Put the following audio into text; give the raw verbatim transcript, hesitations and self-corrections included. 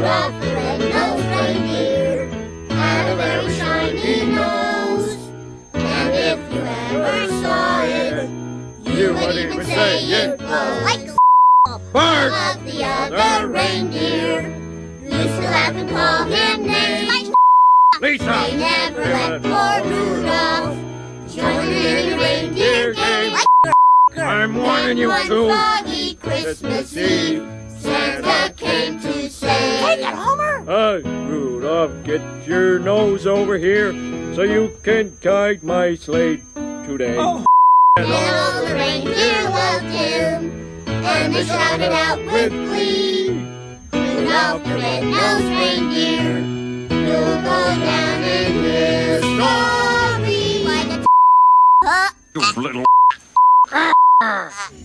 Rudolph the red-nosed reindeer had a very shiny nose, and if you ever saw it, you would even say it was like Bart! of the other reindeer. Used to laugh and call him names like Lisa! they never let poor Rudolph join in the reindeer game. Like I'm warning you one two. foggy Christmas Eve, Santa came to say, Take it, Homer! Hey, Rudolph, get your nose over here so you can guide my sleigh today. Oh, and all the reindeer loved him, and they shouted out with glee, Rudolph the red-nosed reindeer, you'll go down in history. Like a You little